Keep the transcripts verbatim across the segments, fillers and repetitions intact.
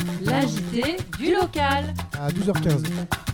L'A J T du local. À douze heures quinze.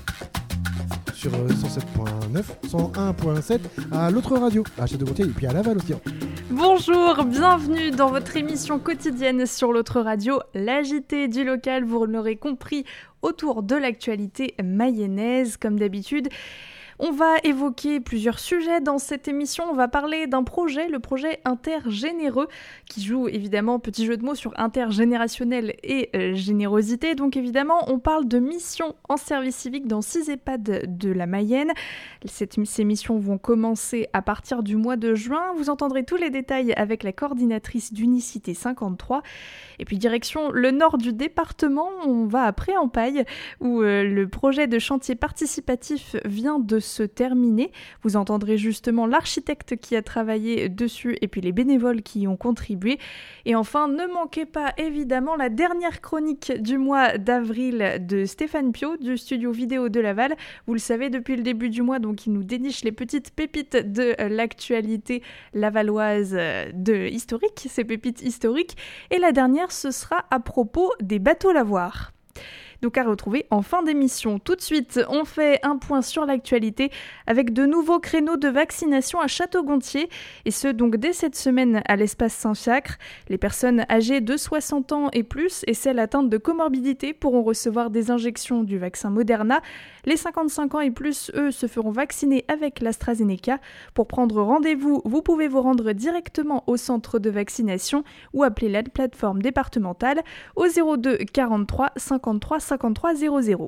Sur cent sept virgule neuf, cent un virgule sept à l'autre radio, à Château-Gontier et puis à Laval aussi. Bonjour, bienvenue dans votre émission quotidienne sur l'autre radio, l'A J T du local, vous l'aurez compris, autour de l'actualité mayonnaise, comme d'habitude. On va évoquer plusieurs sujets dans cette émission. On va parler d'un projet, le projet Intergénéreux, qui joue évidemment, petit jeu de mots, sur intergénérationnel et euh, générosité. Donc évidemment, on parle de missions en service civique dans six EHPAD de la Mayenne. Cette, ces missions vont commencer à partir du mois de juin. Vous entendrez tous les détails avec la coordinatrice d'Unicité cinquante-trois. Et puis direction le nord du département, on va à Pré-en-Paille, où euh, le projet de chantier participatif vient de se terminer. Vous entendrez justement l'architecte qui a travaillé dessus et puis les bénévoles qui y ont contribué. Et enfin, ne manquez pas évidemment la dernière chronique du mois d'avril de Stéphane Piot du studio vidéo de Laval. Vous le savez, depuis le début du mois, donc il nous déniche les petites pépites de l'actualité lavalloise de historique, ces pépites historiques. Et la dernière, ce sera à propos des bateaux lavoirs. Donc à retrouver en fin d'émission. Tout de suite, on fait un point sur l'actualité avec de nouveaux créneaux de vaccination à Château-Gontier, et ce donc dès cette semaine à l'espace Saint-Fiacre. Les personnes âgées de soixante ans et plus et celles atteintes de comorbidité pourront recevoir des injections du vaccin Moderna. Les cinquante-cinq ans et plus, eux, se feront vacciner avec l'AstraZeneca. Pour prendre rendez-vous, vous pouvez vous rendre directement au centre de vaccination ou appeler la plateforme départementale au zéro deux quarante-trois cinquante-trois cinquante-trois zéro zéro.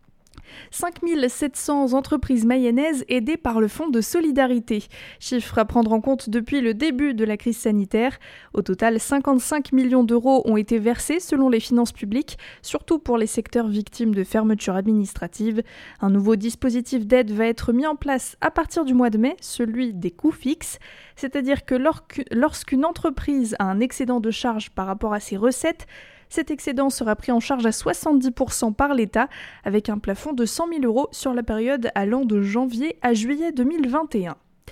cinq mille sept cents entreprises mayennaises aidées par le Fonds de solidarité. Chiffre à prendre en compte depuis le début de la crise sanitaire. Au total, cinquante-cinq millions d'euros ont été versés selon les finances publiques, surtout pour les secteurs victimes de fermetures administratives. Un nouveau dispositif d'aide va être mis en place à partir du mois de mai, celui des coûts fixes. C'est-à-dire que lorsqu'une entreprise a un excédent de charges par rapport à ses recettes, cet excédent sera pris en charge à soixante-dix pour cent par l'État, avec un plafond de cent mille euros sur la période allant de janvier à juillet deux mille vingt et un.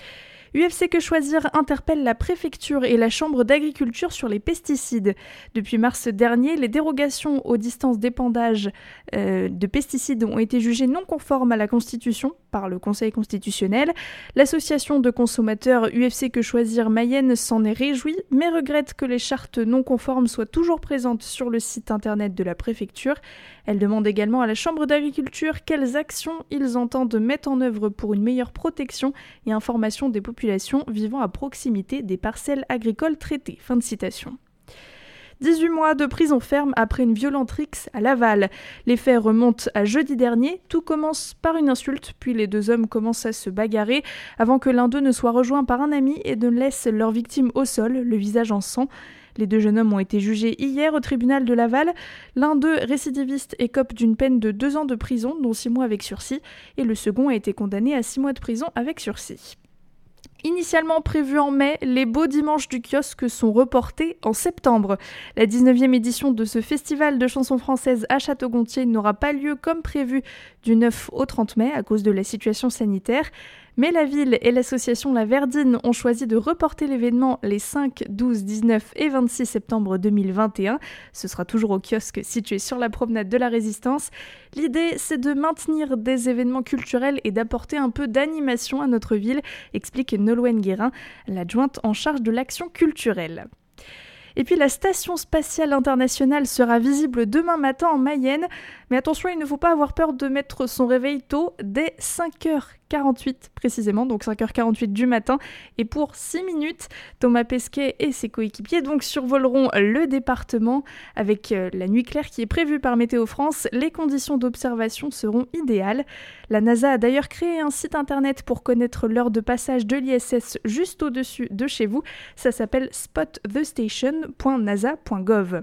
U F C Que Choisir interpelle la préfecture et la chambre d'agriculture sur les pesticides. Depuis mars dernier, les dérogations aux distances d'épandage euh, de pesticides ont été jugées non conformes à la Constitution par le Conseil constitutionnel. L'association de consommateurs U F C Que Choisir Mayenne s'en est réjouie, mais regrette que les chartes non conformes soient toujours présentes sur le site internet de la préfecture. Elle demande également à la chambre d'agriculture quelles actions ils entendent mettre en œuvre pour une meilleure protection et information des populations vivant à proximité des parcelles agricoles traitées. Fin de citation. dix-huit mois de prison ferme après une violente rixe à Laval. Les faits remontent à jeudi dernier. Tout commence par une insulte, puis les deux hommes commencent à se bagarrer avant que l'un d'eux ne soit rejoint par un ami et ne laisse leur victime au sol, le visage en sang. Les deux jeunes hommes ont été jugés hier au tribunal de Laval. L'un d'eux, récidiviste, écope d'une peine de deux ans de prison, dont six mois avec sursis, et le second a été condamné à six mois de prison avec sursis. Initialement prévus en mai, les beaux dimanches du kiosque sont reportés en septembre. La dix-neuvième édition de ce festival de chansons françaises à Château-Gontier n'aura pas lieu comme prévu du neuf au trente mai à cause de la situation sanitaire. Mais la ville et l'association La Verdine ont choisi de reporter l'événement les cinq, douze, dix-neuf et vingt-six septembre deux mille vingt et un. Ce sera toujours au kiosque situé sur la promenade de la Résistance. L'idée, c'est de maintenir des événements culturels et d'apporter un peu d'animation à notre ville, explique Nolwenn Guérin, l'adjointe en charge de l'action culturelle. Et puis la station spatiale internationale sera visible demain matin en Mayenne. Mais attention, il ne faut pas avoir peur de mettre son réveil tôt dès cinq heures quarante-huit précisément, donc cinq heures quarante-huit du matin. Et pour six minutes, Thomas Pesquet et ses coéquipiers donc survoleront le département. Avec la nuit claire qui est prévue par Météo France, les conditions d'observation seront idéales. La NASA a d'ailleurs créé un site internet pour connaître l'heure de passage de l'I S S juste au-dessus de chez vous. Ça s'appelle spot the station point nasa point gov.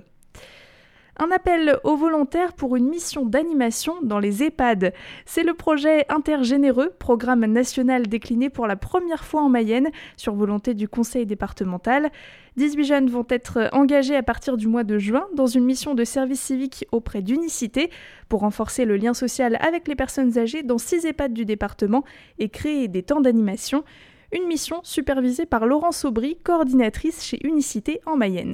Un appel aux volontaires pour une mission d'animation dans les EHPAD. C'est le projet Intergénéreux, programme national décliné pour la première fois en Mayenne, sur volonté du conseil départemental. dix-huit jeunes vont être engagés à partir du mois de juin dans une mission de service civique auprès d'Unicité pour renforcer le lien social avec les personnes âgées dans six EHPAD du département et créer des temps d'animation. Une mission supervisée par Laurence Aubry, coordinatrice chez Unicité en Mayenne.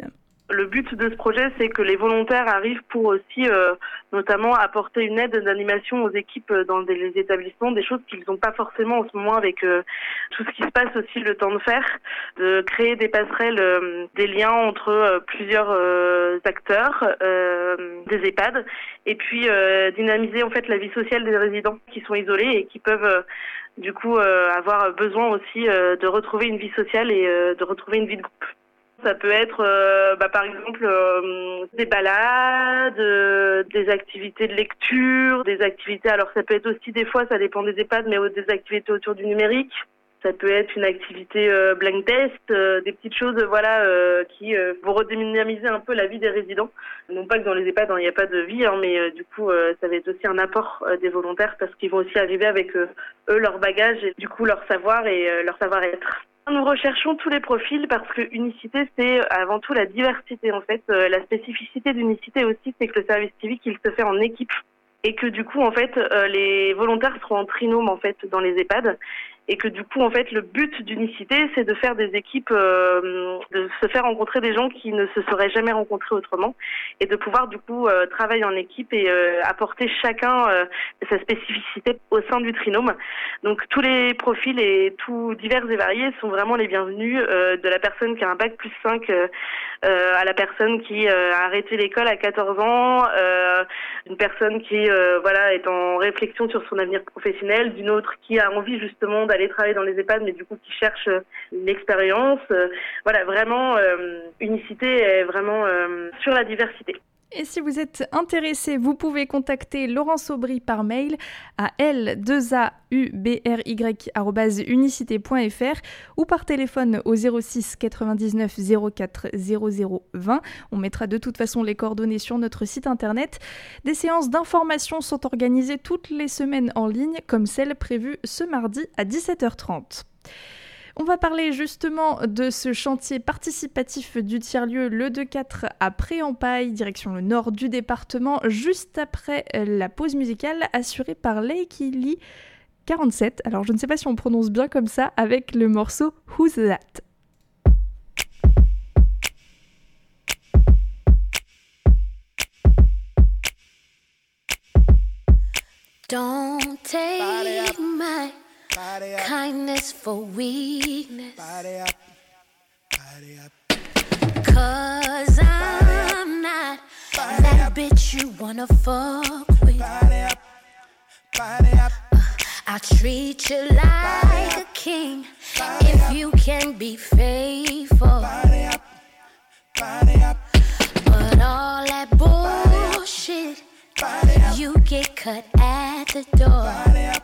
Le but de ce projet, c'est que les volontaires arrivent pour aussi, euh, notamment, apporter une aide d'animation aux équipes dans des, les établissements, des choses qu'ils n'ont pas forcément en ce moment avec euh, tout ce qui se passe aussi le temps de faire, de créer des passerelles, euh, des liens entre euh, plusieurs euh, acteurs euh, des EHPAD, et puis euh, dynamiser en fait la vie sociale des résidents qui sont isolés et qui peuvent euh, du coup euh, avoir besoin aussi euh, de retrouver une vie sociale et euh, de retrouver une vie de groupe. Ça peut être, euh, bah, par exemple, euh, des balades, euh, des activités de lecture, des activités, alors ça peut être aussi des fois, ça dépend des EHPAD, mais des activités autour du numérique. Ça peut être une activité euh, blind test, euh, des petites choses voilà, euh, qui euh, vont redynamiser un peu la vie des résidents. Non pas que dans les EHPAD, il n'y a pas de vie, hein, mais euh, du coup, euh, ça va être aussi un apport euh, des volontaires parce qu'ils vont aussi arriver avec euh, eux leur bagage et du coup leur savoir et euh, leur savoir-être. Nous recherchons tous les profils parce que unicité, c'est avant tout la diversité. En fait, euh, la spécificité d'unicité aussi, c'est que le service civique, il se fait en équipe et que du coup, en fait, euh, les volontaires seront en trinôme en fait dans les EHPAD. Et que du coup, en fait, le but d'unicité, c'est de faire des équipes, euh, de se faire rencontrer des gens qui ne se seraient jamais rencontrés autrement, et de pouvoir du coup euh, travailler en équipe et euh, apporter chacun euh, sa spécificité au sein du trinôme. Donc tous les profils et tous divers et variés sont vraiment les bienvenus, euh, de la personne qui a un bac plus cinq euh, euh, à la personne qui euh, a arrêté l'école à quatorze ans, euh, une personne qui euh, voilà est en réflexion sur son avenir professionnel, d'une autre qui a envie justement d'aller aller travailler dans les EHPAD, mais du coup qui cherchent une expérience. Euh, voilà, vraiment, euh, unicité est vraiment euh, sur la diversité. Et si vous êtes intéressé, vous pouvez contacter Laurence Aubry par mail à l deux a u b r y arobase unicité point f r ou par téléphone au zéro six quatre-vingt-dix-neuf zéro quatre zéro zéro vingt. On mettra de toute façon les coordonnées sur notre site internet. Des séances d'information sont organisées toutes les semaines en ligne, comme celle prévue ce mardi à dix-sept heures trente. On va parler justement de ce chantier participatif du tiers-lieu Le deux quatre à Pré-en-Paille, direction le nord du département, juste après la pause musicale assurée par Leikili quarante-sept. Alors je ne sais pas si on prononce bien comme ça, avec le morceau Who's That? Don't take my kindness for weakness, body up, body up. Cause I'm not body that up. Bitch you wanna fuck with, body up, body up. Uh, I treat you like body a king body if up. You can be faithful, body up, body up. But all that bullshit, body up. You get cut at the door, body up.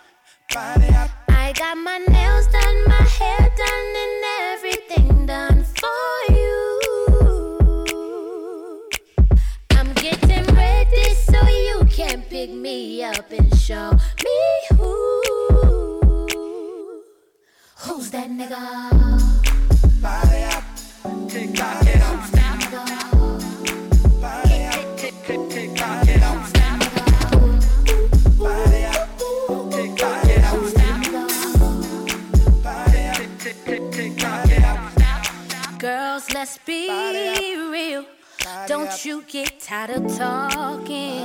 I got my nails done, my hair done, and everything done for you. I'm getting ready so you can pick me up and show me who. Who's that nigga? Body up, tick tock it up, snap. Body up, tick tick tick tock it up, snap. Body up, tick tock it up, snap. Body up, tick tick tick tock it up. Girls, let's be real. Don't you get tired of talking.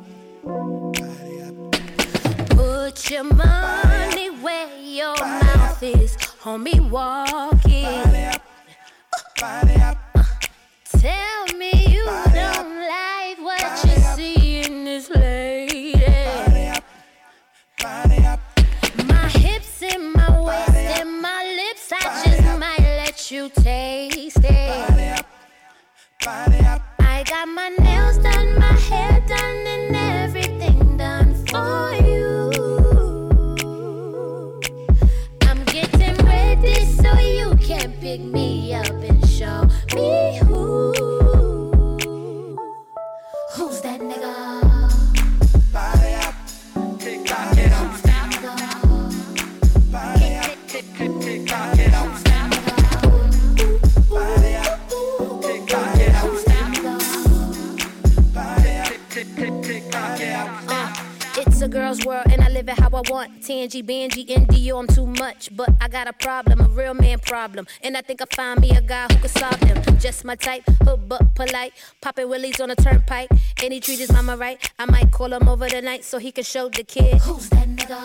Put your money where your mouth is. Homie, walk it. Uh, tell me you don't like what you see in this lady. My hips and my waist and my lips, I just might let you taste it. I got my nails done, my hair done, and everything done for you. I'm getting ready so you can pick me up and show me who. Who's that nigga? Body up, tick tock it up, snap. Body up, tick tick tick tock it up, snap. Body up, tick tock it up, snap. Body I want. T N G, Benji, N D O, I'm too much. But I got a problem, a real man problem. And I think I find me a guy who can solve them. Just my type, hood but polite. Poppin' willies on a turnpike. And he treat his mama right. I might call him over tonight so he can show the kid. Who's that nigga?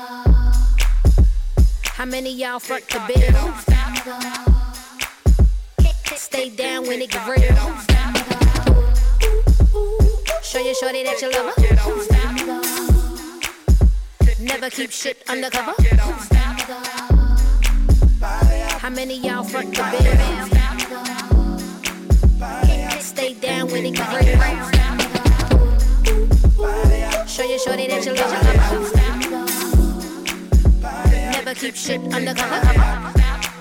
How many y'all fuck the bill? Who's that nigga? Stay down when it get real. Who's that nigga? Show your shorty that you love her. Who's that nigga? Never keep shit undercover. Who's that nigga? How many y'all fuck the bill? Stay down when it get real. Show your shorty that you love her. Never keep shit undercover.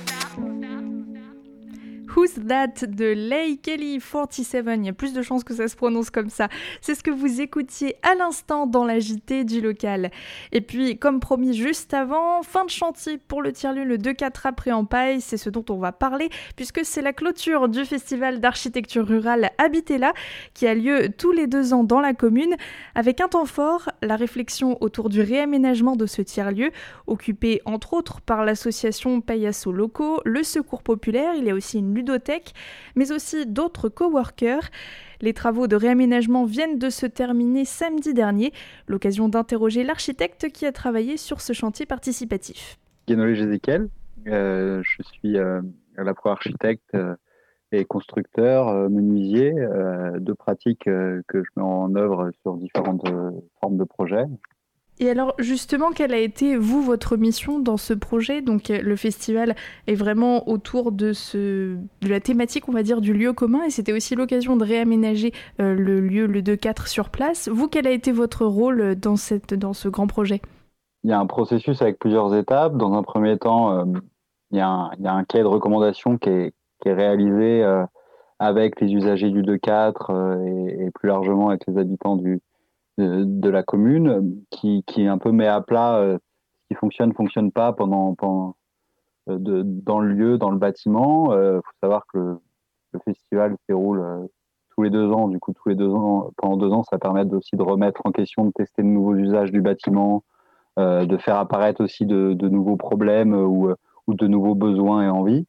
Who's That de Lay Kelly quarante-sept, il y a plus de chances que ça se prononce comme ça. C'est ce que vous écoutiez à l'instant dans la J T du local. Et puis, comme promis juste avant, fin de chantier pour le tiers-lieu le deux quatre après en paille, c'est ce dont on va parler, puisque c'est la clôture du festival d'architecture rurale Habitez-là, qui a lieu tous les deux ans dans la commune, avec un temps fort, la réflexion autour du réaménagement de ce tiers-lieu, occupé entre autres par l'association Payasso Locaux, le Secours Populaire, il y a aussi une ludothèque, mais aussi d'autres coworkers. Les travaux de réaménagement viennent de se terminer samedi dernier, l'occasion d'interroger l'architecte qui a travaillé sur ce chantier participatif. Guénolé Jézéchiel, euh, je suis euh, à la fois architecte euh, et constructeur, euh, menuisier, euh, deux pratiques euh, que je mets en œuvre sur différentes euh, formes de projets. Et alors justement, quelle a été, vous, votre mission dans ce projet ? Donc le festival est vraiment autour de, ce, de la thématique, on va dire, du lieu commun, et c'était aussi l'occasion de réaménager euh, le lieu, le deux quatre sur place. Vous, quel a été votre rôle dans, cette, dans ce grand projet ? Il y a un processus avec plusieurs étapes. Dans un premier temps, euh, il, y a un, il y a un cahier de recommandation qui est, qui est réalisé euh, avec les usagers du deux quatre euh, et, et plus largement avec les habitants du De, de la commune, qui, qui un peu met à plat euh, ce qui fonctionne, fonctionne pas pendant, pendant euh, de, dans le lieu, dans le bâtiment. Il euh, faut savoir que le, le festival se déroule euh, tous les deux ans. Du coup, tous les deux ans, pendant deux ans, ça permet aussi de remettre en question, de tester de nouveaux usages du bâtiment, euh, de faire apparaître aussi de, de nouveaux problèmes euh, ou, ou de nouveaux besoins et envies.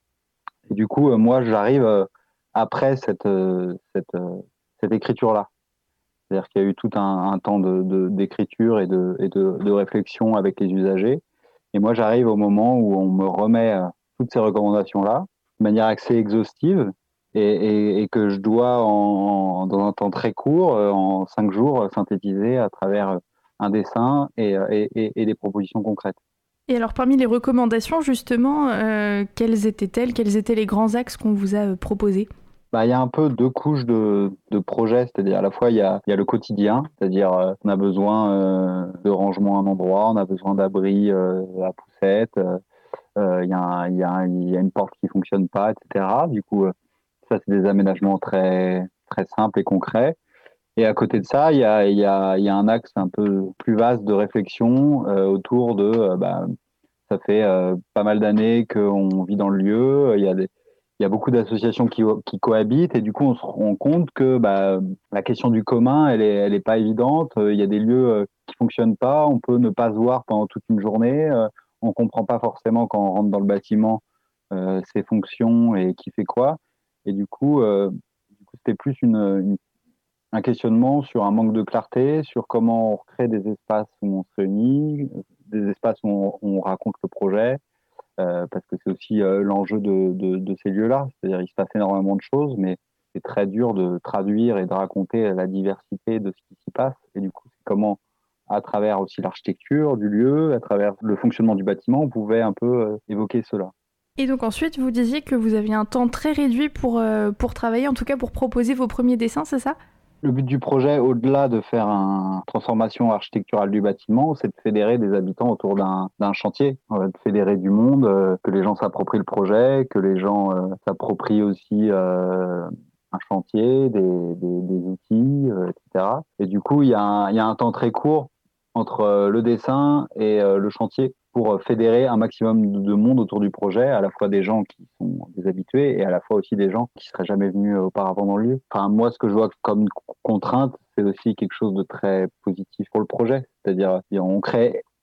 Et du coup, euh, moi, j'arrive euh, après cette, euh, cette, euh, cette écriture-là. C'est-à-dire qu'il y a eu tout un, un temps de, de, d'écriture et, de, et de, de réflexion avec les usagers. Et moi, j'arrive au moment où on me remet euh, toutes ces recommandations-là, de manière assez exhaustive, et, et, et que je dois, en, en, dans un temps très court, euh, en cinq jours, synthétiser à travers un dessin et, et, et, et des propositions concrètes. Et alors, parmi les recommandations, justement, euh, quelles étaient-elles ? Quels étaient les grands axes qu'on vous a proposés ? Bah, il y a un peu deux couches de, de projets, c'est-à-dire à la fois il y a, il y a le quotidien, c'est-à-dire euh, on a besoin euh, de rangement à un endroit, on a besoin d'abri euh, à poussette, euh, il, y a un, il, y a un, il y a une porte qui fonctionne pas, et cetera. Du coup, euh, ça c'est des aménagements très, très simples et concrets. Et à côté de ça, il y a, il y a, il y a un axe un peu plus vaste de réflexion euh, autour de, euh, bah, ça fait euh, pas mal d'années qu'on vit dans le lieu, il y a des Il y a beaucoup d'associations qui, qui cohabitent et du coup, on se rend compte que bah, la question du commun, elle est, elle est pas évidente. Il y a des lieux qui fonctionnent pas. On peut ne pas se voir pendant toute une journée. On comprend pas forcément quand on rentre dans le bâtiment euh, ses fonctions et qui fait quoi. Et du coup, euh, du coup c'était plus une, une, un questionnement sur un manque de clarté, sur comment on recrée des espaces où on se réunit, des espaces où on, on raconte le projet. Euh, parce que c'est aussi euh, l'enjeu de, de, de ces lieux-là. C'est-à-dire qu'il se passe énormément de choses, mais c'est très dur de traduire et de raconter la diversité de ce qui s'y passe. Et du coup, c'est comment, à travers aussi l'architecture du lieu, à travers le fonctionnement du bâtiment, on pouvait un peu euh, évoquer cela. Et donc ensuite, vous disiez que vous aviez un temps très réduit pour, euh, pour travailler, en tout cas pour proposer vos premiers dessins, c'est ça ? Le but du projet, au-delà de faire une transformation architecturale du bâtiment, c'est de fédérer des habitants autour d'un, d'un chantier, euh, de fédérer du monde, euh, que les gens s'approprient le projet, que les gens euh, s'approprient aussi euh, un chantier, des, des, des outils, euh, et cetera. Et du coup, il y a un, il y a un temps très court entre euh, le dessin et euh, le chantier pour fédérer un maximum de monde autour du projet, à la fois des gens qui sont des habitués et à la fois aussi des gens qui seraient jamais venus auparavant dans le lieu. Enfin, moi, ce que je vois comme contrainte, c'est aussi quelque chose de très positif pour le projet. C'est-à-dire, on crée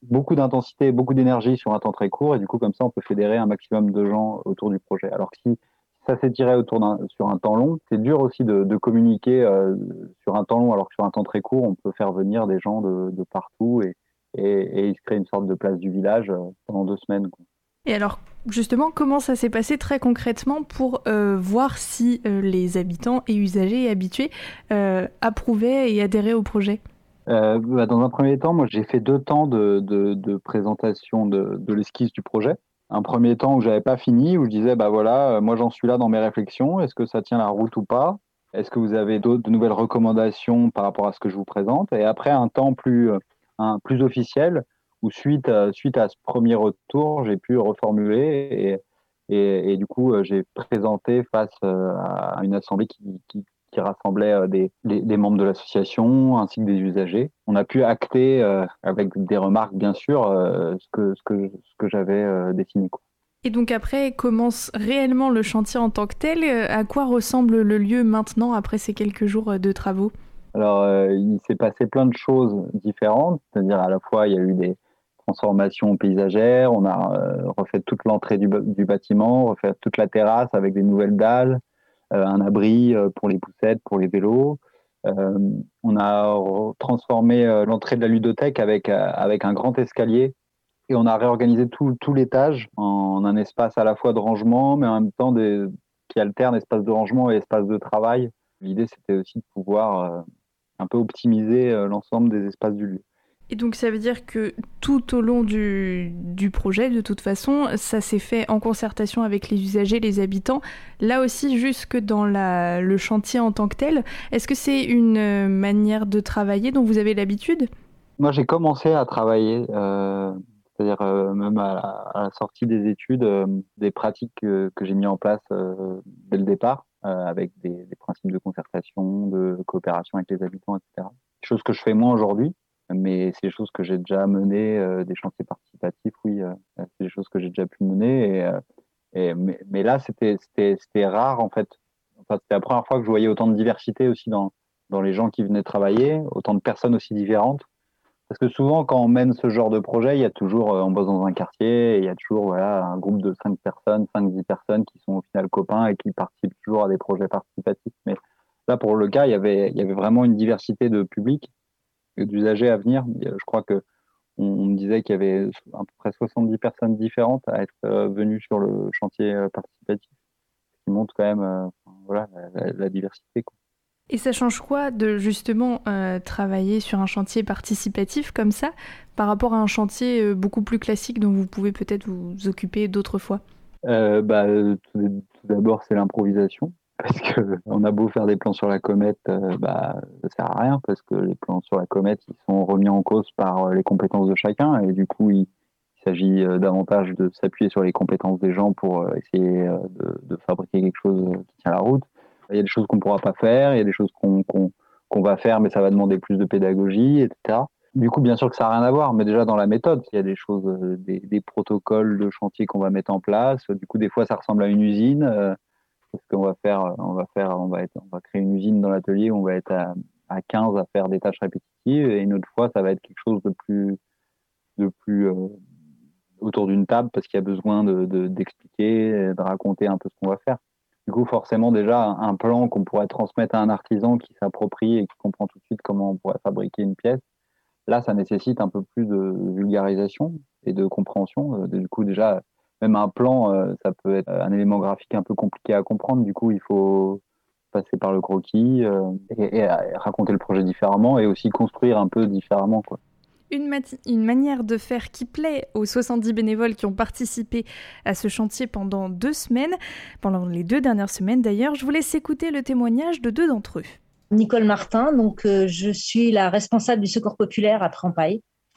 beaucoup d'intensité, beaucoup d'énergie sur un temps très court, et du coup, comme ça, on peut fédérer un maximum de gens autour du projet. Alors que si ça s'étirait autour d'un, sur un temps long, c'est dur aussi de, de communiquer euh, sur un temps long, alors que sur un temps très court, on peut faire venir des gens de, de partout, et, et, et il se crée une sorte de place du village euh, pendant deux semaines, quoi. Et alors, justement, comment ça s'est passé très concrètement pour euh, voir si euh, les habitants et usagers et habitués euh, approuvaient et adhéraient au projet ? Euh, bah, dans un premier temps, moi, j'ai fait deux temps de, de, de présentation de, de l'esquisse du projet. Un premier temps où j'avais pas fini, où je disais, bah voilà, euh, moi j'en suis là dans mes réflexions, est-ce que ça tient la route ou pas ? Est-ce que vous avez d'autres, de nouvelles recommandations par rapport à ce que je vous présente ? Et après, un temps plus, un, plus officiel, où suite, euh, suite à ce premier retour, j'ai pu reformuler et, et, et du coup, euh, j'ai présenté face euh, à une assemblée qui, qui, qui rassemblait euh, des, des, des membres de l'association ainsi que des usagers. On a pu acter, euh, avec des remarques bien sûr, euh, ce que, ce que, ce que j'avais euh, dessiné, quoi. Et donc après commence réellement le chantier en tant que tel. À quoi ressemble le lieu maintenant après ces quelques jours de travaux ? Alors, euh, il s'est passé plein de choses différentes, c'est-à-dire à la fois il y a eu des transformations paysagères, on a euh, refait toute l'entrée du, du bâtiment, refait toute la terrasse avec des nouvelles dalles, euh, un abri euh, pour les poussettes, pour les vélos. Euh, on a transformé euh, l'entrée de la ludothèque avec, euh, avec un grand escalier et on a réorganisé tout, tout l'étage en un espace à la fois de rangement, mais en même temps des, qui alterne espace de rangement et espace de travail. L'idée, c'était aussi de pouvoir euh, un peu optimiser euh, l'ensemble des espaces du lieu. Et donc ça veut dire que tout au long du, du projet, de toute façon, ça s'est fait en concertation avec les usagers, les habitants. Là aussi, jusque dans la, le chantier en tant que tel, est-ce que c'est une manière de travailler dont vous avez l'habitude ? Moi, j'ai commencé à travailler, euh, c'est-à-dire euh, même à la, à la sortie des études, euh, des pratiques que, que j'ai mis en place euh, dès le départ, euh, avec des, des principes de concertation, de coopération avec les habitants, et cetera. Chose que je fais moins aujourd'hui. Mais c'est des choses que j'ai déjà menées, euh, des chantiers participatifs, oui, euh, c'est des choses que j'ai déjà pu mener. Et, euh, et, mais, mais là, c'était, c'était, c'était rare, en fait. Enfin, c'était la première fois que je voyais autant de diversité aussi dans, dans les gens qui venaient travailler, autant de personnes aussi différentes. Parce que souvent, quand on mène ce genre de projet, il y a toujours, euh, on bosse dans un quartier, et il y a toujours voilà, un groupe de cinq personnes, cinq dix personnes qui sont au final copains et qui participent toujours à des projets participatifs. Mais là, pour le cas, il y avait, il y avait vraiment une diversité de public, d'usagers à venir. Je crois que on me disait qu'il y avait à peu près soixante-dix personnes différentes à être euh, venues sur le chantier euh, participatif, ce qui montre quand même euh, voilà, la, la, la diversité, quoi. Et ça change quoi de justement euh, travailler sur un chantier participatif comme ça par rapport à un chantier euh, beaucoup plus classique dont vous pouvez peut-être vous occuper d'autres fois ? euh, bah, tout, tout d'abord, c'est l'improvisation. Parce que on a beau faire des plans sur la comète, euh, bah, ça sert à rien parce que les plans sur la comète, ils sont remis en cause par les compétences de chacun et du coup, il, il s'agit euh, davantage de s'appuyer sur les compétences des gens pour euh, essayer euh, de, de fabriquer quelque chose qui tient la route. Il y a des choses qu'on ne pourra pas faire, il y a des choses qu'on, qu'on, qu'on va faire, mais ça va demander plus de pédagogie, et cetera. Du coup, bien sûr que ça n'a rien à voir, mais déjà dans la méthode, il y a des choses, euh, des, des protocoles de chantier qu'on va mettre en place. Du coup, des fois, ça ressemble à une usine. Euh, Parce qu'on va faire, on va faire, on va être, on va créer une usine dans l'atelier où on va être à, à quinze à faire des tâches répétitives et une autre fois, ça va être quelque chose de plus, de plus euh, autour d'une table parce qu'il y a besoin de, de, d'expliquer, de raconter un peu ce qu'on va faire. Du coup, forcément, déjà, un plan qu'on pourrait transmettre à un artisan qui s'approprie et qui comprend tout de suite comment on pourrait fabriquer une pièce, là, ça nécessite un peu plus de vulgarisation et de compréhension. Du coup, déjà, même un plan, euh, ça peut être un élément graphique un peu compliqué à comprendre. Du coup, il faut passer par le croquis euh, et, et, et raconter le projet différemment et aussi construire un peu différemment, quoi. Une, mati- une manière de faire qui plaît aux soixante-dix bénévoles qui ont participé à ce chantier pendant deux semaines, pendant les deux dernières semaines d'ailleurs. Je vous laisse écouter le témoignage de deux d'entre eux. Nicole Martin, donc euh, je suis la responsable du Secours populaire à Trampaille.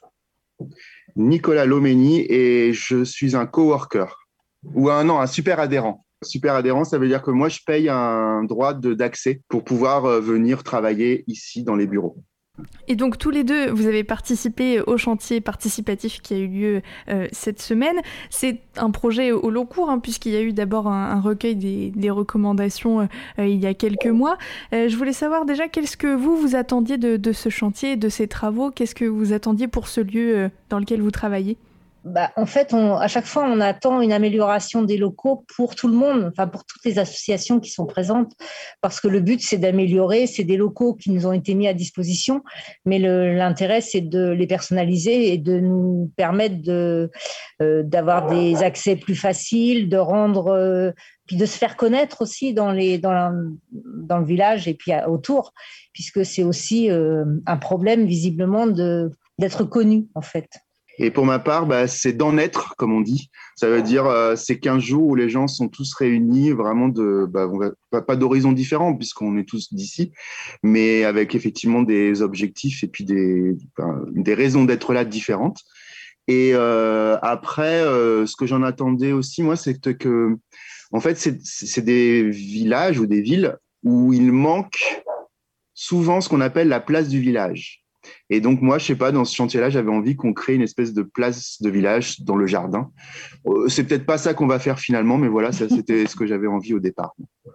Nicolas Lomény et je suis un coworker ou un non un super adhérent. Super adhérent, ça veut dire que moi je paye un droit de, d'accès pour pouvoir euh, venir travailler ici dans les bureaux. Et donc tous les deux, vous avez participé au chantier participatif qui a eu lieu euh, cette semaine. C'est un projet au long cours, hein, puisqu'il y a eu d'abord un, un recueil des, des recommandations euh, il y a quelques mois. Euh, je voulais savoir déjà, qu'est-ce que vous, vous attendiez de, de ce chantier, de ces travaux? Qu'est-ce que vous attendiez pour ce lieu euh, dans lequel vous travaillez? Bah, en fait, on, à chaque fois, on attend une amélioration des locaux pour tout le monde, enfin pour toutes les associations qui sont présentes, parce que le but, c'est d'améliorer. C'est des locaux qui nous ont été mis à disposition, mais le, l'intérêt, c'est de les personnaliser et de nous permettre de, euh, d'avoir des accès plus faciles, de rendre, euh, puis de se faire connaître aussi dans, les, dans, la, dans le village et puis à, autour, puisque c'est aussi euh, un problème, visiblement, de, d'être connu, en fait. Et pour ma part, bah, c'est d'en être, comme on dit. Ça veut dire euh, c'est quinze jours où les gens sont tous réunis, vraiment de, bah, on va, pas, pas d'horizons différents puisqu'on est tous d'ici, mais avec effectivement des objectifs et puis des, enfin, des raisons d'être là différentes. Et euh, après, euh, ce que j'en attendais aussi, moi, c'est que, en fait, c'est, c'est des villages ou des villes où il manque souvent ce qu'on appelle la place du village. Et donc, moi, je sais pas, dans ce chantier-là, j'avais envie qu'on crée une espèce de place de village dans le jardin. Euh, c'est peut-être pas ça qu'on va faire finalement, mais voilà, ça, c'était ce que j'avais envie au départ.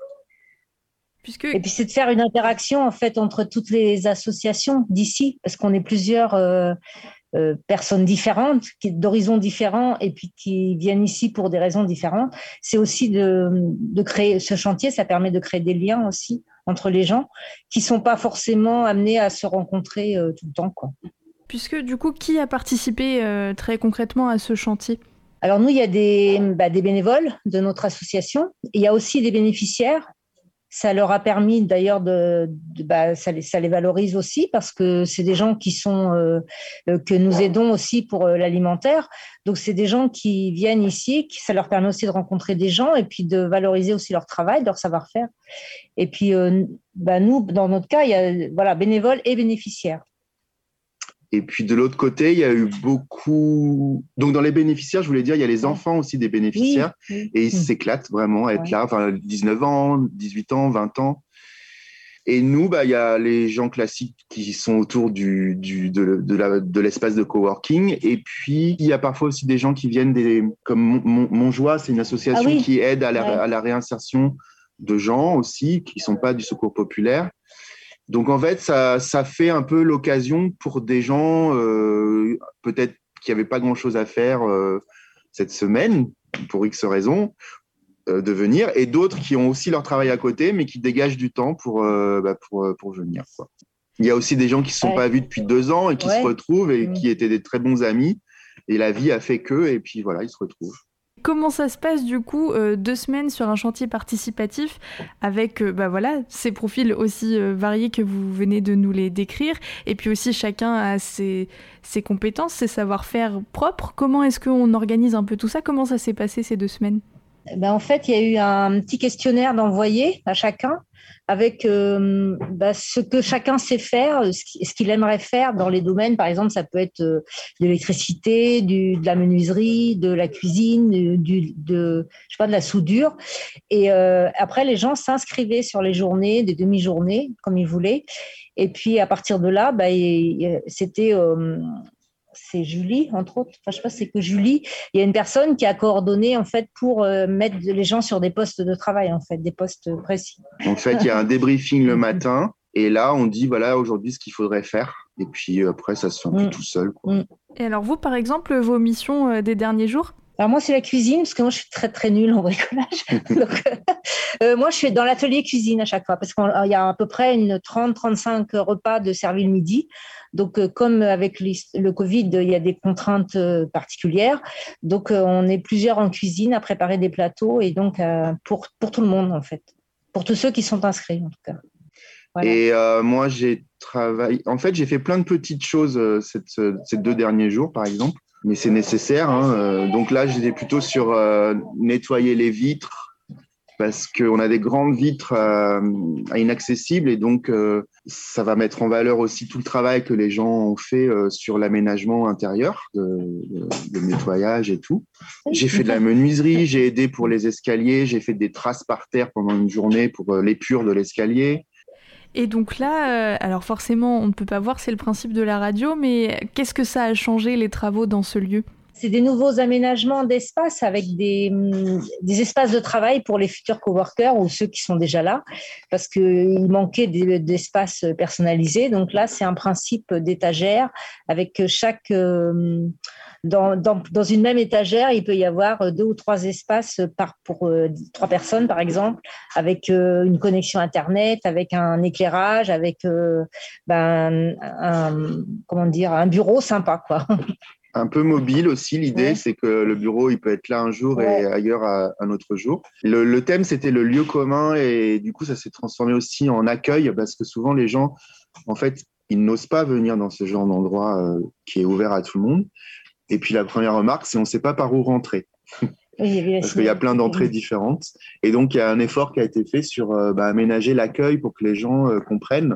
Puisque... Et puis, c'est de faire une interaction, en fait, entre toutes les associations d'ici, parce qu'on est plusieurs euh, euh, personnes différentes, qui, d'horizons différents, et puis qui viennent ici pour des raisons différentes. C'est aussi de, de créer ce chantier, ça permet de créer des liens aussi entre les gens qui ne sont pas forcément amenés à se rencontrer euh, tout le temps, quoi. Puisque du coup, qui a participé euh, très concrètement à ce chantier? Alors nous, il y a des, bah, des bénévoles de notre association. Il y a aussi des bénéficiaires. Ça leur a permis d'ailleurs de, de bah, ça les, ça les valorise aussi parce que c'est des gens qui sont euh, euh, que nous aidons aussi pour euh, l'alimentaire. Donc c'est des gens qui viennent ici, qui, ça leur permet aussi de rencontrer des gens et puis de valoriser aussi leur travail, leur savoir-faire. Et puis euh, bah, nous, dans notre cas, il y a voilà bénévoles et bénéficiaires. Et puis de l'autre côté, il y a eu beaucoup. Donc dans les bénéficiaires, je voulais dire, il y a les enfants aussi des bénéficiaires oui, oui. Et ils mmh. s'éclatent vraiment à être ouais. là. Enfin, dix-neuf ans, dix-huit ans, vingt ans. Et nous, bah, il y a les gens classiques qui sont autour du, du, de, de, la, de l'espace de coworking. Et puis, il y a parfois aussi des gens qui viennent des, comme Mon, Mon Joie, c'est une association ah oui. qui aide à la, ouais. à la réinsertion de gens aussi, qui ne sont pas du secours populaire. Donc, en fait, ça, ça fait un peu l'occasion pour des gens euh, peut-être qui n'avaient pas grand-chose à faire euh, cette semaine, pour X raisons, euh, de venir, et d'autres qui ont aussi leur travail à côté, mais qui dégagent du temps pour, euh, bah, pour, pour venir, quoi. Il y a aussi des gens qui ne se sont ouais. pas vus depuis deux ans et qui ouais. se retrouvent et mmh. qui étaient des très bons amis. Et la vie a fait que, et puis voilà, ils se retrouvent. Comment ça se passe du coup, euh, deux semaines sur un chantier participatif avec euh, bah voilà, ces profils aussi euh, variés que vous venez de nous les décrire, et puis aussi chacun a ses, ses compétences, ses savoir-faire propres. Comment est-ce qu'on organise un peu tout ça? Comment ça s'est passé ces deux semaines? Ben, en fait, il y a eu un petit questionnaire d'envoyer à chacun avec euh, bah, ce que chacun sait faire, ce qu'il aimerait faire dans les domaines. Par exemple, ça peut être euh, de l'électricité, du, de la menuiserie, de la cuisine, du, de, je sais pas, de la soudure. Et euh, après, les gens s'inscrivaient sur les journées, des demi-journées, comme ils voulaient. Et puis, à partir de là, bah, il, c'était... Euh, c'est Julie, entre autres, enfin, je sais pas, c'est que Julie, il y a une personne qui a coordonné, en fait, pour euh, mettre les gens sur des postes de travail, en fait, des postes précis. En fait, il y a un débriefing le matin, et là, on dit, voilà, aujourd'hui, ce qu'il faudrait faire, et puis après, ça se fait un peu mmh. tout seul, quoi. Mmh. Et alors, vous, par exemple, vos missions euh, des derniers jours? Alors moi, c'est la cuisine, parce que moi, je suis très, très nulle en bricolage. Donc, euh, moi, je suis dans l'atelier cuisine à chaque fois, parce qu'il y a à peu près une trente à trente-cinq repas de servis le midi. Donc, euh, comme avec le Covid, il y a des contraintes euh, particulières. Donc, euh, on est plusieurs en cuisine à préparer des plateaux, et donc euh, pour, pour tout le monde, en fait. Pour tous ceux qui sont inscrits, en tout cas. Voilà. Et euh, moi, j'ai travaillé... En fait, j'ai fait plein de petites choses euh, cette, ces deux derniers jours, par exemple. Mais c'est nécessaire, hein. Euh, donc là, j'étais plutôt sur euh, nettoyer les vitres parce qu'on a des grandes vitres euh, inaccessibles et donc euh, ça va mettre en valeur aussi tout le travail que les gens ont fait euh, sur l'aménagement intérieur, de, de, de nettoyage et tout. J'ai fait de la menuiserie, j'ai aidé pour les escaliers, j'ai fait des traces par terre pendant une journée pour euh, l'épure de l'escalier. Et donc là, euh, alors forcément, on ne peut pas voir, c'est le principe de la radio, mais qu'est-ce que ça a changé, les travaux dans ce lieu ? C'est des nouveaux aménagements d'espace avec des, des espaces de travail pour les futurs coworkers ou ceux qui sont déjà là, parce qu'il manquait d'espaces personnalisés. Donc là, c'est un principe d'étagère avec chaque... Euh, Dans, dans, dans une même étagère, il peut y avoir deux ou trois espaces par, pour euh, trois personnes, par exemple, avec euh, une connexion Internet, avec un éclairage, avec euh, ben, un, comment dire, un bureau sympa, quoi. Un peu mobile aussi, l'idée, ouais. C'est que le bureau, il peut être là un jour ouais. et ailleurs à, un autre jour. Le, le thème, c'était le lieu commun et du coup, ça s'est transformé aussi en accueil parce que souvent, les gens, en fait, ils n'osent pas venir dans ce genre d'endroit euh, qui est ouvert à tout le monde. Et puis la première remarque, c'est on ne sait pas par où rentrer. Oui, parce qu'il y a plein d'entrées différentes. Et donc, il y a un effort qui a été fait sur euh, bah, aménager l'accueil pour que les gens euh, comprennent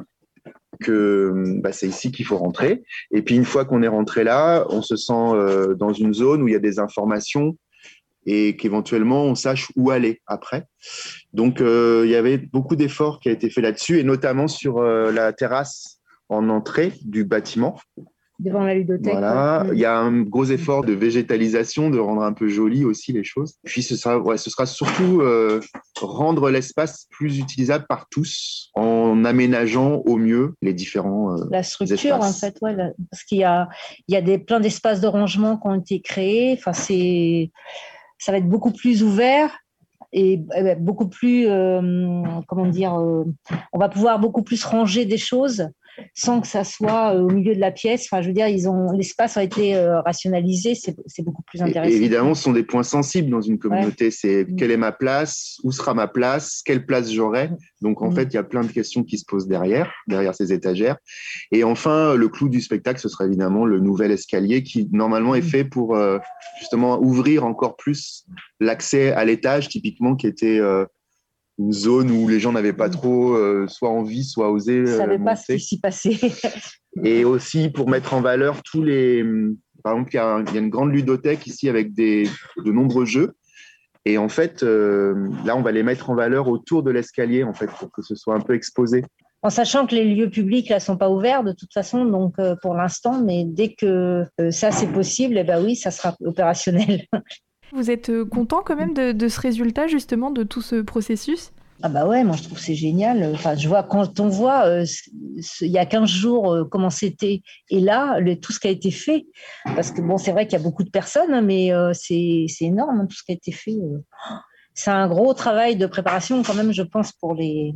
que bah, c'est ici qu'il faut rentrer. Et puis, une fois qu'on est rentré là, on se sent euh, dans une zone où il y a des informations et qu'éventuellement, on sache où aller après. Donc, euh, il y avait beaucoup d'efforts qui a été fait là-dessus, et notamment sur euh, la terrasse en entrée du bâtiment. Devant la ludothèque. Voilà, ouais. Il y a un gros effort de végétalisation, de rendre un peu joli aussi les choses. Puis ce sera, ouais, ce sera surtout euh, rendre l'espace plus utilisable par tous en aménageant au mieux les différents euh, La structure, espaces. En fait, ouais, la, parce qu'il y a, il y a des, plein d'espaces de rangement qui ont été créés. Enfin, c'est, ça va être beaucoup plus ouvert. Et beaucoup plus, euh, comment dire, euh, on va pouvoir beaucoup plus ranger des choses sans que ça soit au milieu de la pièce. Enfin, je veux dire, ils ont, l'espace a été euh, rationalisé, c'est, c'est beaucoup plus intéressant. Et évidemment, ce sont des points sensibles dans une communauté. Ouais. C'est mmh. quelle est ma place, où sera ma place, quelle place j'aurai. Donc, en mmh. fait, il y a plein de questions qui se posent derrière, derrière ces étagères. Et enfin, le clou du spectacle, ce sera évidemment le nouvel escalier qui, normalement, est fait pour euh, justement ouvrir encore plus l'accès à l'étage, typiquement, qui était... Euh, une zone où les gens n'avaient pas trop euh, soit envie, soit osé euh, Ils ne savaient monter. pas ce qui s'y passait. Et aussi pour mettre en valeur tous les... Par exemple, il y a, il y a une grande ludothèque ici avec des, de nombreux jeux. Et en fait, euh, là, on va les mettre en valeur autour de l'escalier, en fait, pour que ce soit un peu exposé. En sachant que les lieux publics là sont pas ouverts de toute façon, donc euh, pour l'instant, mais dès que euh, ça c'est possible, eh ben oui, ça sera opérationnel. Vous êtes content quand même de, de ce résultat, justement, de tout ce processus ? Ah bah ouais, moi je trouve que c'est génial. Enfin, je vois, quand on voit euh, il y a quinze jours euh, comment c'était, et là, le, tout ce qui a été fait, parce que bon, c'est vrai qu'il y a beaucoup de personnes, hein, mais euh, c'est, c'est énorme hein, tout ce qui a été fait. Euh. C'est un gros travail de préparation quand même, je pense, pour les,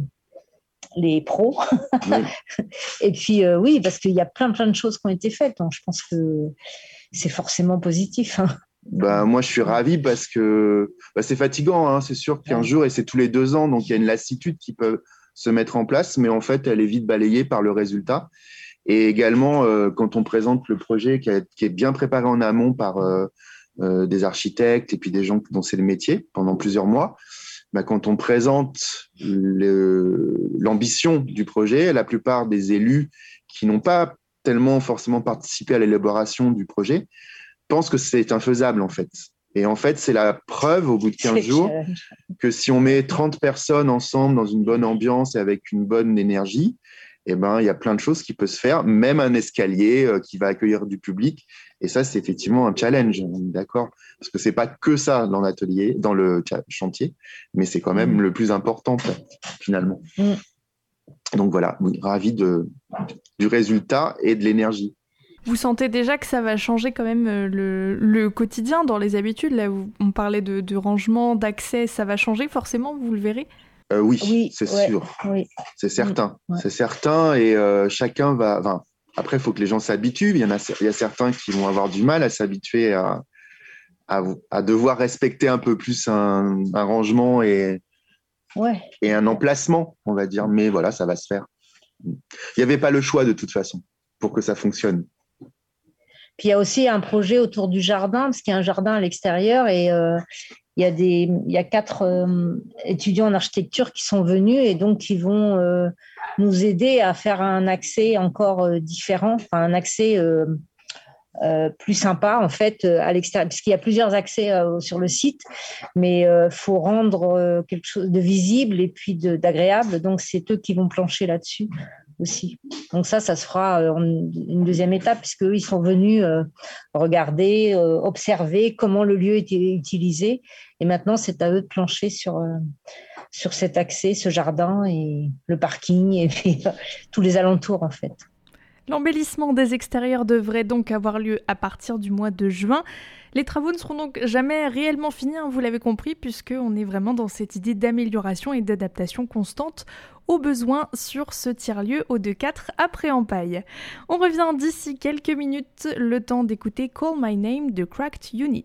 les pros. Oui. Et puis euh, oui, parce qu'il y a plein plein de choses qui ont été faites, donc je pense que c'est forcément positif. Hein. Bah, moi, je suis ravi parce que bah, c'est fatigant, hein, c'est sûr, quinze jours et c'est tous les deux ans, donc il y a une lassitude qui peut se mettre en place, mais en fait, elle est vite balayée par le résultat. Et également, euh, quand on présente le projet qui, a, qui est bien préparé en amont par euh, euh, des architectes et puis des gens dont c'est le métier pendant plusieurs mois, bah, quand on présente le, l'ambition du projet, la plupart des élus qui n'ont pas tellement forcément participé à l'élaboration du projet pensent que c'est infaisable en fait. Et en fait, c'est la preuve au bout de quinze jours que si on met trente personnes ensemble dans une bonne ambiance et avec une bonne énergie, eh ben, il y a plein de choses qui peuvent se faire, même un escalier euh, qui va accueillir du public. Et ça, c'est effectivement un challenge, on est d'accord, parce que c'est pas que ça dans l'atelier, dans le chantier, mais c'est quand même mmh. le plus important finalement. Mmh. Donc voilà, oui, ravi de, du résultat et de l'énergie. Vous sentez déjà que ça va changer quand même le, le quotidien dans les habitudes. Là où on parlait de, de rangement, d'accès, ça va changer forcément, vous le verrez ? euh, Oui, oui, c'est ouais, sûr. Oui. C'est certain. Ouais. C'est certain. Et euh, chacun va... Enfin, après, il faut que les gens s'habituent. Il y en a, il y a certains qui vont avoir du mal à s'habituer à, à, à devoir respecter un peu plus un, un rangement et, ouais. et un emplacement, on va dire. Mais voilà, ça va se faire. Il n'y avait pas le choix de toute façon pour que ça fonctionne. Puis il y a aussi un projet autour du jardin, parce qu'il y a un jardin à l'extérieur et euh, il y a des, il y a quatre euh, étudiants en architecture qui sont venus et donc ils vont euh, nous aider à faire un accès encore euh, différent, enfin un accès euh, euh, plus sympa en fait euh, à l'extérieur, parce qu'il y a plusieurs accès euh, sur le site, mais il euh, faut rendre euh, quelque chose de visible et puis de, d'agréable. Donc c'est eux qui vont plancher là-dessus aussi. Donc ça, ça se fera euh, en une deuxième étape, puisque eux, ils sont venus euh, regarder, euh, observer comment le lieu était utilisé, et maintenant c'est à eux de plancher sur euh, sur cet accès, ce jardin et le parking et puis euh, tous les alentours en fait. L'embellissement des extérieurs devrait donc avoir lieu à partir du mois de juin. Les travaux ne seront donc jamais réellement finis, hein, vous l'avez compris, puisqu'on est vraiment dans cette idée d'amélioration et d'adaptation constante aux besoins sur ce tiers-lieu au deux quatre à Préampaille. On revient d'ici quelques minutes, le temps d'écouter Call My Name de Cracked Unit.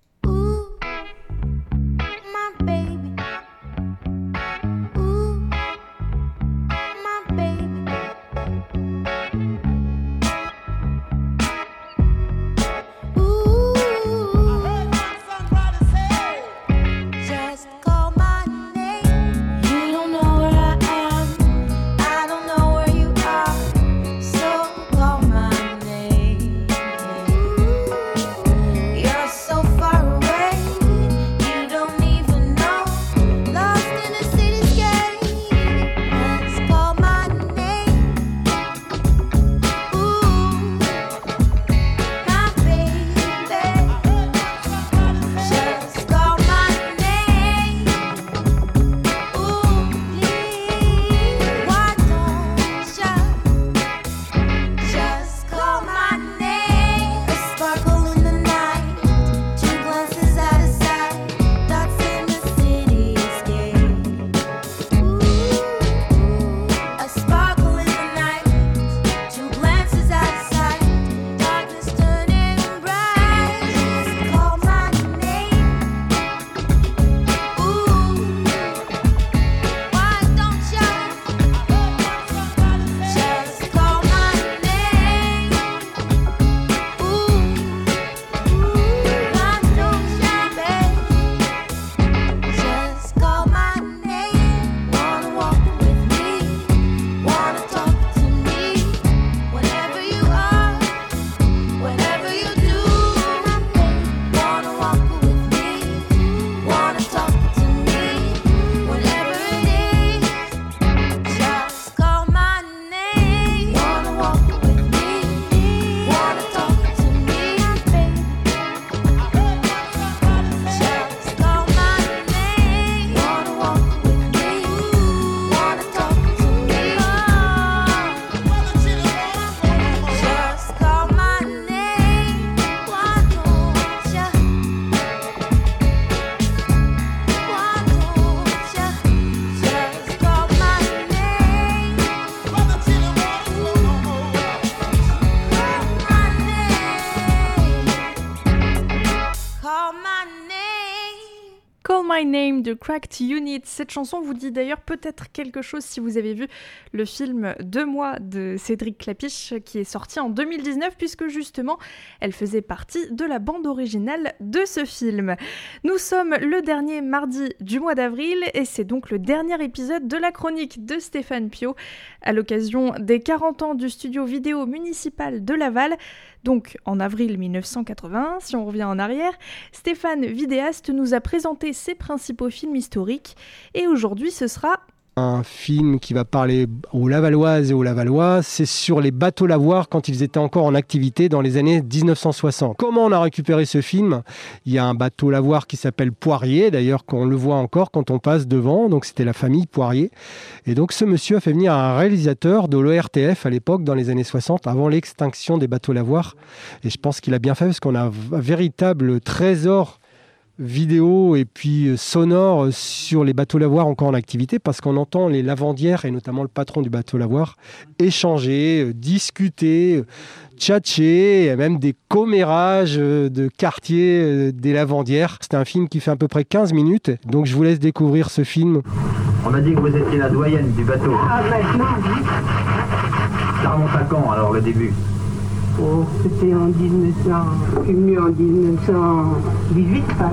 My Name de Cracked Unit. Cette chanson vous dit d'ailleurs peut-être quelque chose si vous avez vu le film Deux mois de Cédric Clapiche qui est sorti en deux mille dix-neuf, puisque justement elle faisait partie de la bande originale de ce film. Nous sommes le dernier mardi du mois d'avril et c'est donc le dernier épisode de la chronique de Stéphane Piot à l'occasion des quarante ans du studio vidéo municipal de Laval. Donc en avril mille neuf cent quatre-vingt-un, si on revient en arrière, Stéphane, vidéaste, nous a présenté ses principaux films historiques et aujourd'hui ce sera... Un film qui va parler aux Lavalloises et aux Lavallois, c'est sur les bateaux lavoirs quand ils étaient encore en activité dans les années dix-neuf cent soixante. Comment on a récupéré ce film ? Il y a un bateau lavoir qui s'appelle Poirier, d'ailleurs qu'on le voit encore quand on passe devant, donc c'était la famille Poirier. Et donc ce monsieur a fait venir un réalisateur de l'O R T F à l'époque, dans les années soixante, avant l'extinction des bateaux lavoirs. Et je pense qu'il a bien fait parce qu'on a un véritable trésor vidéo et puis sonore sur les bateaux lavoirs encore en activité, parce qu'on entend les lavandières et notamment le patron du bateau lavoir échanger, discuter, tchatcher, et même des commérages de quartier des lavandières. C'est un film qui fait à peu près quinze minutes, donc je vous laisse découvrir ce film. On m'a dit que vous étiez la doyenne du bateau. Ah maintenant, oui. Ça remonte à quand alors le début ? Oh, c'était en dix-neuf cents, mieux en dix-neuf cent dix-huit, ça.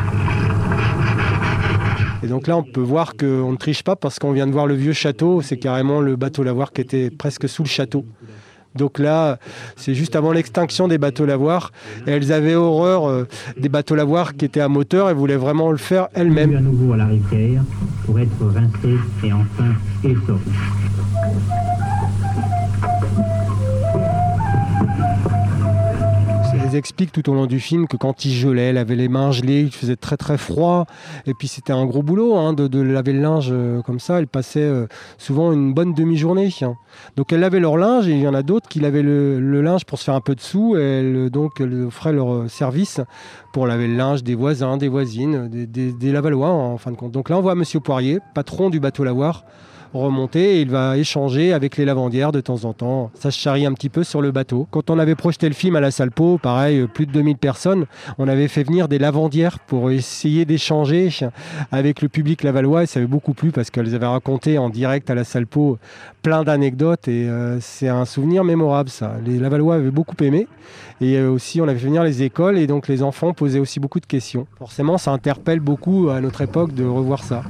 Et donc là, on peut voir qu'on ne triche pas parce qu'on vient de voir le vieux château. C'est carrément le bateau lavoir qui était presque sous le château. Donc là, c'est juste avant l'extinction des bateaux lavoirs. Et elles avaient horreur euh, des bateaux lavoirs qui étaient à moteur et voulaient vraiment le faire elles-mêmes. À nouveau à la rivière pour être rincé et enfin essoré. Elles expliquent tout au long du film que quand il gelait, elle avait les mains gelées, il faisait très très froid. Et puis c'était un gros boulot hein, de, de laver le linge euh, comme ça. Elle passait euh, souvent une bonne demi-journée. Hein. Donc elles lavaient leur linge et il y en a d'autres qui lavaient le, le linge pour se faire un peu de sous. Et elles, donc, elles offraient leur service pour laver le linge des voisins, des voisines, des, des, des Lavallois en fin de compte. Donc là on voit Monsieur Poirier, patron du bateau lavoir, remonter et il va échanger avec les lavandières de temps en temps. Ça se charrie un petit peu sur le bateau. Quand on avait projeté le film à la salle Pau, pareil, plus de deux mille personnes, on avait fait venir des lavandières pour essayer d'échanger avec le public lavallois et ça avait beaucoup plu parce qu'elles avaient raconté en direct à la salle Pau plein d'anecdotes et euh, c'est un souvenir mémorable ça. Les Lavallois avaient beaucoup aimé et euh, aussi on avait fait venir les écoles et donc les enfants posaient aussi beaucoup de questions. Forcément ça interpelle beaucoup à notre époque de revoir ça.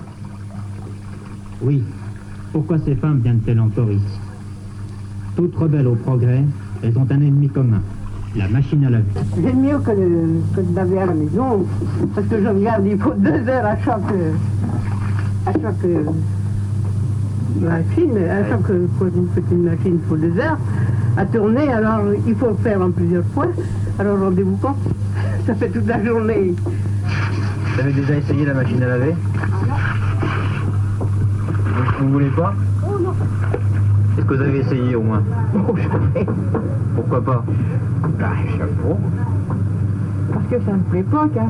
Oui, pourquoi ces femmes viennent-elles en Taurus? Toutes rebelles au progrès, elles ont un ennemi commun, la machine à laver. C'est mieux que de, que de laver à la maison, parce que je regarde, il faut deux heures à chaque, à chaque euh, machine, à chaque fois une petite machine, il faut deux heures à tourner, alors il faut le faire en plusieurs fois, alors rendez-vous compte, ça fait toute la journée. Vous avez déjà essayé la machine à laver? Vous ne voulez pas? Oh non. Est-ce que vous avez essayé au moins? Oh, jamais. Pourquoi pas? Ah, chapeau. Parce que ça me plaît pas, hein.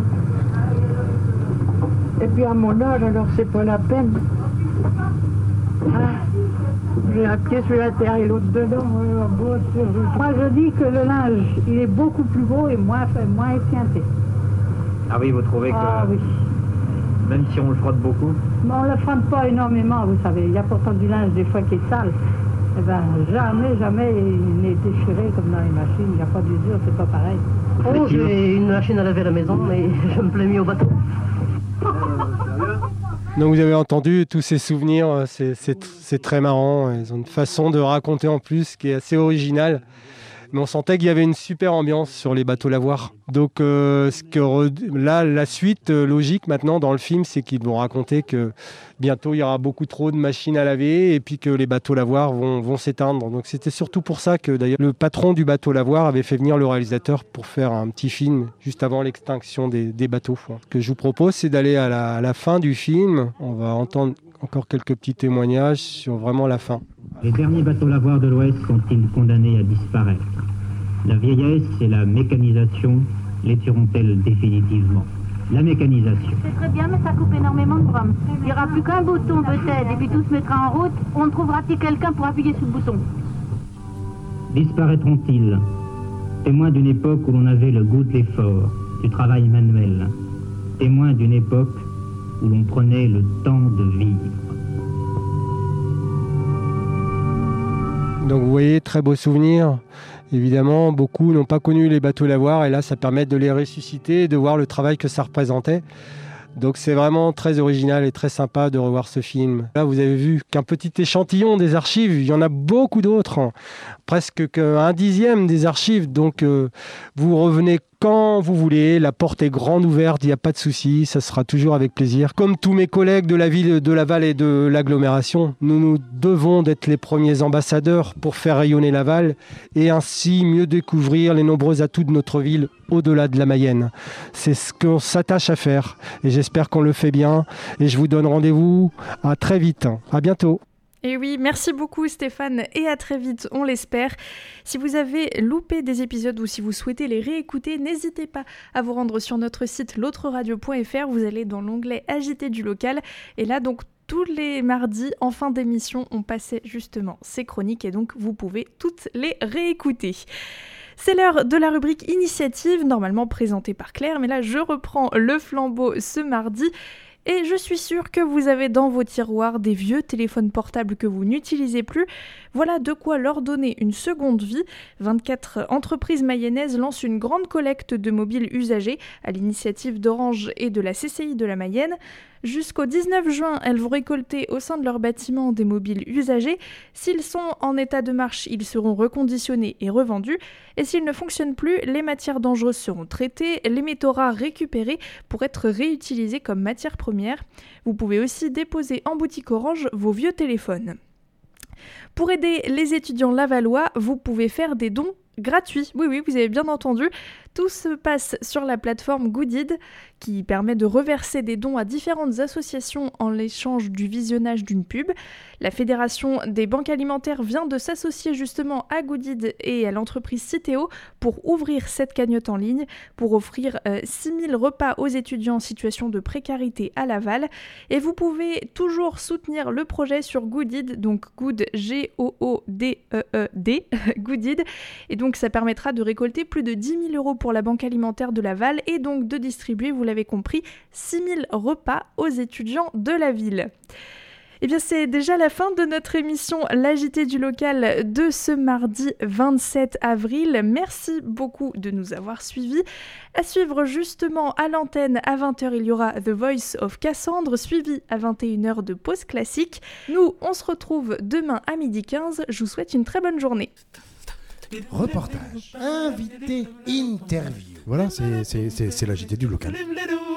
Et puis à mon âge, alors c'est pas la peine. Ah, j'ai un pied sur la terre et l'autre dedans. Alors, bon, moi je dis que le linge, il est beaucoup plus beau et moins, moins effianté. Ah oui, vous trouvez que... Ah oui. Même si on le frotte beaucoup? Mais on ne le frotte pas énormément, vous savez. Il y a pourtant du linge des fois qui est sale. Eh bien, jamais, jamais il n'est déchiré comme dans les machines. Il n'y a pas d'usure, c'est pas pareil. Oh, j'ai une machine à laver à la maison, mais je me plais mieux au bateau. Donc vous avez entendu tous ces souvenirs, c'est, c'est, c'est très marrant. Ils ont une façon de raconter en plus qui est assez originale. Mais on sentait qu'il y avait une super ambiance sur les bateaux lavoirs. Donc euh, ce que, là, la suite euh, logique maintenant dans le film, c'est qu'ils vont raconter que bientôt il y aura beaucoup trop de machines à laver et puis que les bateaux lavoirs vont, vont s'éteindre. Donc c'était surtout pour ça que d'ailleurs le patron du bateau lavoir avait fait venir le réalisateur pour faire un petit film juste avant l'extinction des, des bateaux. Ce que je vous propose, c'est d'aller à la, à la fin du film. On va entendre encore quelques petits témoignages sur vraiment la fin. Les derniers bateaux lavoirs de l'Ouest sont-ils condamnés à disparaître? La vieillesse et la mécanisation les tueront-elles définitivement? La mécanisation. C'est très bien, mais ça coupe énormément de brume. Il n'y aura plus qu'un bouton peut-être, et puis tout se mettra en route. On trouvera-t-il quelqu'un pour appuyer sur le bouton? Disparaîtront-ils? Témoins d'une époque où l'on avait le goût de l'effort, du travail manuel. Témoins d'une époque où l'on prenait le temps de vivre. Donc vous voyez, très beau souvenir. Évidemment, beaucoup n'ont pas connu les bateaux lavoirs et là, ça permet de les ressusciter et de voir le travail que ça représentait. Donc c'est vraiment très original et très sympa de revoir ce film. Là, vous avez vu qu'un petit échantillon des archives, il y en a beaucoup d'autres, hein. Presque qu'un dixième des archives. Donc euh, vous revenez quand vous voulez, la porte est grande ouverte, il n'y a pas de souci, ça sera toujours avec plaisir. Comme tous mes collègues de la ville de Laval et de l'agglomération, nous nous devons d'être les premiers ambassadeurs pour faire rayonner Laval et ainsi mieux découvrir les nombreux atouts de notre ville au-delà de la Mayenne. C'est ce qu'on s'attache à faire et j'espère qu'on le fait bien et je vous donne rendez-vous à très vite. À bientôt. Et oui, merci beaucoup Stéphane et à très vite, on l'espère. Si vous avez loupé des épisodes ou si vous souhaitez les réécouter, n'hésitez pas à vous rendre sur notre site l'autre radio point f r. Vous allez dans l'onglet Agité du local et là donc tous les mardis en fin d'émission on passait justement ces chroniques et donc vous pouvez toutes les réécouter. C'est l'heure de la rubrique Initiative, normalement présentée par Claire, mais là je reprends le flambeau ce mardi. Et je suis sûre que vous avez dans vos tiroirs des vieux téléphones portables que vous n'utilisez plus. Voilà de quoi leur donner une seconde vie. vingt-quatre entreprises mayennaises lancent une grande collecte de mobiles usagés à l'initiative d'Orange et de la C C I de la Mayenne. Jusqu'au dix-neuf juin, elles vont récolter au sein de leur bâtiment des mobiles usagés. S'ils sont en état de marche, ils seront reconditionnés et revendus. Et s'ils ne fonctionnent plus, les matières dangereuses seront traitées, les métaux rares récupérés pour être réutilisés comme matière première. Vous pouvez aussi déposer en boutique Orange vos vieux téléphones. Pour aider les étudiants lavallois, vous pouvez faire des dons gratuits. Oui, oui, vous avez bien entendu. Tout se passe sur la plateforme Goodid qui permet de reverser des dons à différentes associations en l'échange du visionnage d'une pub. La Fédération des banques alimentaires vient de s'associer justement à Goodid et à l'entreprise Citeo pour ouvrir cette cagnotte en ligne pour offrir euh, six mille repas aux étudiants en situation de précarité à Laval. Et vous pouvez toujours soutenir le projet sur Goodid, donc Good, G O O D E E D, Goodid. Et donc ça permettra de récolter plus de dix mille euros pour la banque alimentaire de Laval et donc de distribuer, vous l'avez compris, six mille repas aux étudiants de la ville. Eh bien, c'est déjà la fin de notre émission L'A J T du local de ce mardi vingt-sept avril. Merci beaucoup de nous avoir suivis. À suivre justement à l'antenne à vingt heures, il y aura The Voice of Cassandre, suivi à vingt et une heures de pause classique. Nous, on se retrouve demain à midi quinze. Je vous souhaite une très bonne journée. Reportage, invité, interview. Voilà, c'est, c'est, c'est, c'est l'A J T du local.